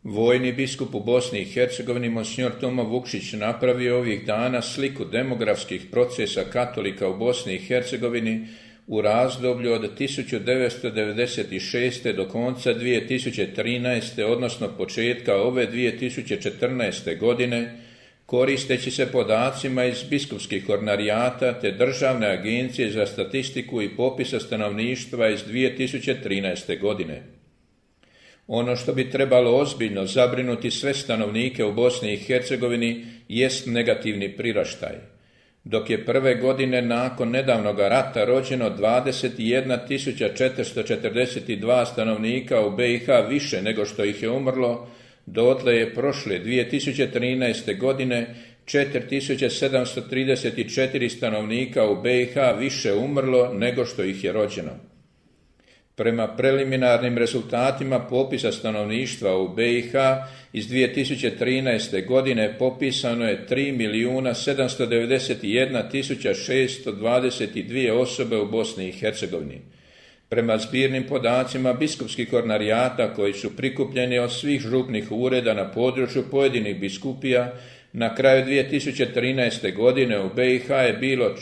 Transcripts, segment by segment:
Vojni biskup u Bosni i Hercegovini monsignor Toma Vukšić napravio ovih dana sliku demografskih procesa katolika u Bosni i Hercegovini u razdoblju od 1996. do konca 2013. odnosno početka ove 2014. godine, koristeći se podacima iz biskupskih ordinarijata te Državne agencije za statistiku i popisa stanovništva iz 2013. godine. Ono što bi trebalo ozbiljno zabrinuti sve stanovnike u Bosni i Hercegovini jest negativni priraštaj. Dok je prve godine nakon nedavnog rata rođeno 21.442 stanovnika u BiH više nego što ih je umrlo, dotle je prošle 2013. godine 4.734 stanovnika u BiH više umrlo nego što ih je rođeno. Prema preliminarnim rezultatima popisa stanovništva u BiH iz 2013. godine popisano je 3.791.622 osobe u Bosni i Hercegovini. Prema zbirnim podacima biskupskih ordinarijata koji su prikupljeni od svih župnih ureda na području pojedinih biskupija, na kraju 2013. godine u BiH je bilo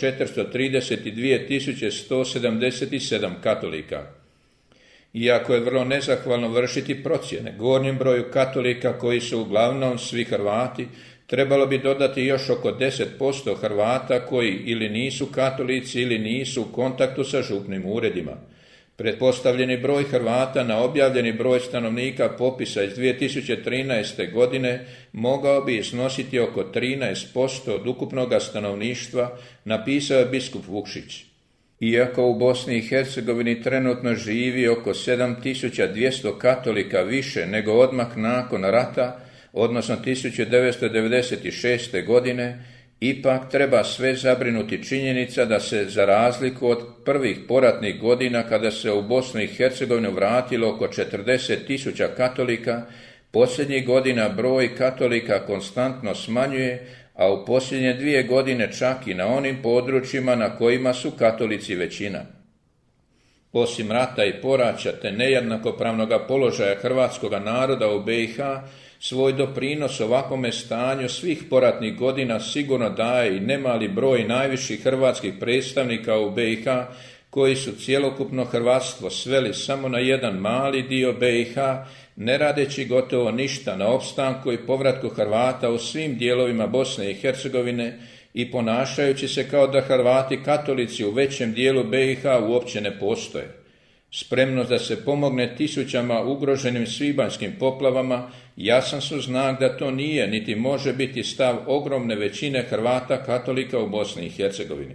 432.177 katolika. Iako je vrlo nezahvalno vršiti procjene gornjem broju katolika koji su uglavnom svi Hrvati, trebalo bi dodati još oko 10% Hrvata koji ili nisu katolici ili nisu u kontaktu sa župnim uredima. Pretpostavljeni broj Hrvata na objavljeni broj stanovnika popisa iz 2013. godine mogao bi iznositi oko 13% od ukupnog stanovništva, napisao je biskup Vukšić. Iako u Bosni i Hercegovini trenutno živi oko 7200 katolika više nego odmah nakon rata, odnosno 1996. godine, ipak treba sve zabrinuti činjenica da se, za razliku od prvih poratnih godina kada se u Bosnu i Hercegovinu vratilo oko 40.000 katolika, posljednjih godina broj katolika konstantno smanjuje, a u posljednje 2 godine čak i na onim područjima na kojima su katolici većina. Osim rata i poraća te nejednakopravnog položaja hrvatskoga naroda u BiH, svoj doprinos ovakvome stanju svih poratnih godina sigurno daje i nemali broj najviših hrvatskih predstavnika u BiH koji su cjelokupno hrvatstvo sveli samo na jedan mali dio BiH, ne radeći gotovo ništa na opstanku i povratku Hrvata u svim dijelovima Bosne i Hercegovine i ponašajući se kao da Hrvati katolici u većem dijelu BiH uopće ne postoje. Spremnost da se pomogne tisućama ugroženim svibanjskim poplavama jasan su znak da to nije niti može biti stav ogromne većine Hrvata katolika u Bosni i Hercegovini.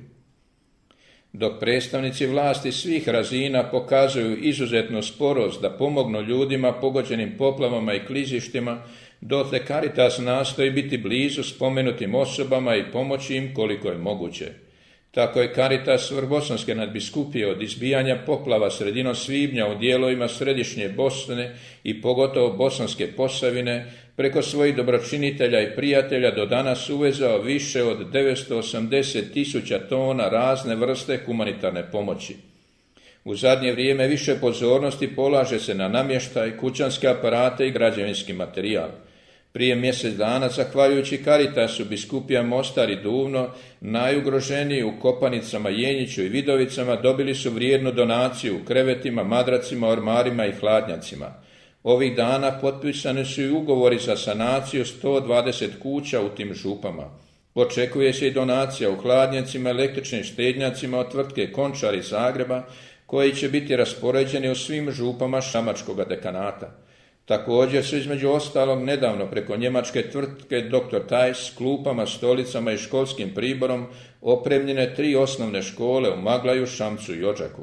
Dok predstavnici vlasti svih razina pokazuju izuzetnu sporost da pomognu ljudima pogođenim poplavama i klizištima, dotle Caritas nastoji biti blizu spomenutim osobama i pomoći im koliko je moguće. Tako je Caritas Vrbosanske nadbiskupije od izbijanja poplava sredinom svibnja u dijelovima središnje Bosne i pogotovo Bosanske Posavine preko svojih dobročinitelja i prijatelja do danas uvezao više od 980.000 tona razne vrste humanitarne pomoći. U zadnje vrijeme više pozornosti polaže se na namještaj, kućanske aparate i građevinski materijal. Prije mjesec dana, zahvaljujući Caritasu, biskupija Mostar i Duvno, najugroženiji u Kopanicama, Jenjiću i Vidovicama, dobili su vrijednu donaciju u krevetima, madracima, ormarima i hladnjacima. Ovih dana potpisani su i ugovori za sanaciju 120 kuća u tim župama. Očekuje se i donacija u hladnjacima, električnim štednjacima od tvrtke Končar iz Zagreba, koji će biti raspoređeni u svim župama Šamačkog dekanata. Također su između ostalog nedavno preko njemačke tvrtke Dr. Tajs klupama, stolicama i školskim priborom opremljene 3 osnovne škole u Maglaju, Šamcu i Odžaku.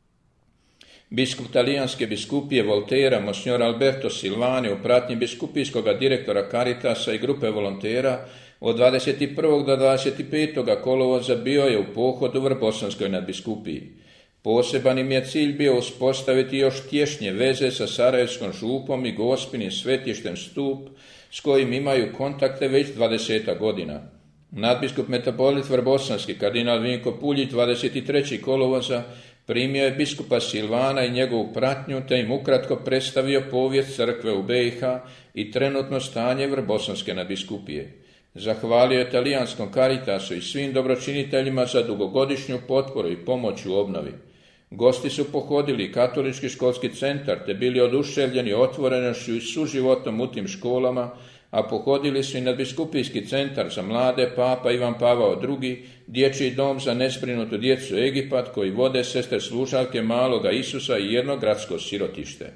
Biskup talijanske biskupije Voltera, monsignor Alberto Silvani, u pratnji biskupijskog direktora Caritasa i grupe volontera, od 21. do 25. kolovoza bio je u pohodu u Vrbosanskoj nadbiskupiji. Poseban im je cilj bio uspostaviti još tješnje veze sa Sarajevskom župom i Gospinim svetištem Stup, s kojim imaju kontakte već 20 godina. Nadbiskup metropolit Vrbosanski, kardinal Vinko Puljić, 23. kolovoza, Primio je biskupa Silvana i njegovu pratnju, te im ukratko predstavio povijest crkve u BiH i trenutno stanje Vrbosanske nadbiskupije. Zahvalio je talijanskom Caritasu i svim dobročiniteljima za dugogodišnju potporu i pomoć u obnovi. Gosti su pohodili katolički školski centar te bili oduševljeni otvorenošću i suživotom u tim školama, a pohodili su i nadbiskupijski centar za mlade Papa Ivan Pavao II, dječji dom za nezbrinutu djecu Egipat koji vode sestre služavke Maloga Isusa i jedno gradsko sirotište.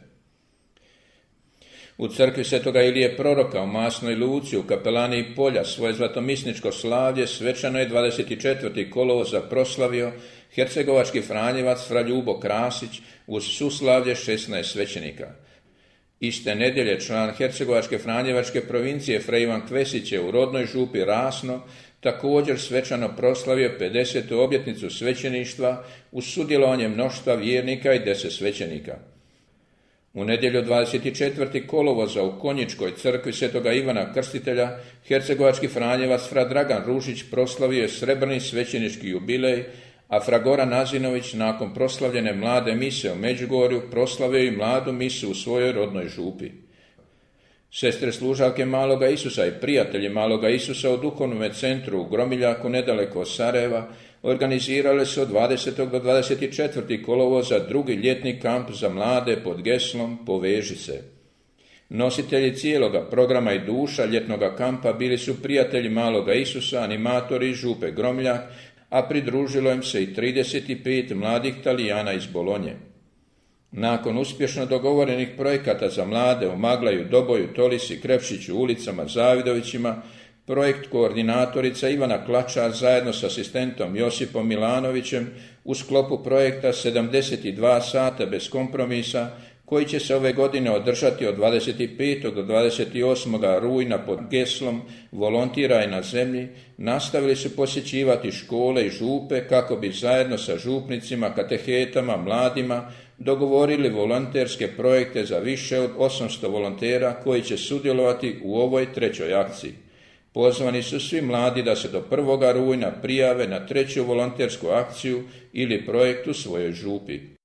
U crkvi Svetoga Ilije Proroka u Masnoj Luci u kapelani Polja svoje zlatomisničko slavlje svečano je 24. kolovoza proslavio hercegovački franjevac fra Ljubo Krasić uz suslavlje 16 svećenika. Iste nedjelje član hercegovačke franjevačke provincije fra Ivan Kvesić je u rodnoj župi Rasno također svečano proslavio 50. obljetnicu svećeništva uz sudjelovanje mnoštva vjernika i 10 svećenika. U nedjelju 24. kolovoza u Konjičkoj crkvi Svetoga Ivana Krstitelja hercegovački franjevac fra Dragan Ružić proslavio je srebrni svećenički jubilej, a fra Goran Nazinović nakon proslavljene mlade mise u Međugorju proslavio i mladu misu u svojoj rodnoj župi. Sestre služavke Maloga Isusa i prijatelji Maloga Isusa u duhovnom centru u Gromiljaku nedaleko od Sarajeva organizirale su od 20. do 24. kolovoza drugi ljetni kamp za mlade pod geslom Poveži se. Nositelji cijeloga programa i duša ljetnoga kampa bili su prijatelji Maloga Isusa, animatori iz župe Gromiljak, a pridružilo im se i 35 mladih Talijana iz Bolonje. Nakon uspješno dogovorenih projekata za mlade u Maglaju, Doboju, Tolisi, Krepšiću, ulicama, Zavidovićima, projekt koordinatorica Ivana Klačar zajedno s asistentom Josipom Milanovićem u sklopu projekta 72 sata bez kompromisa, koji će se ove godine održati od 25. do 28. rujna pod geslom Volontiraj na zemlji, nastavili su posjećivati škole i župe kako bi zajedno sa župnicima, katehetama, mladima dogovorili volonterske projekte za više od 800 volontera koji će sudjelovati u ovoj trećoj akciji. Pozvani su svi mladi da se do 1. rujna prijave na treću volontersku akciju ili projekt u svojoj župi.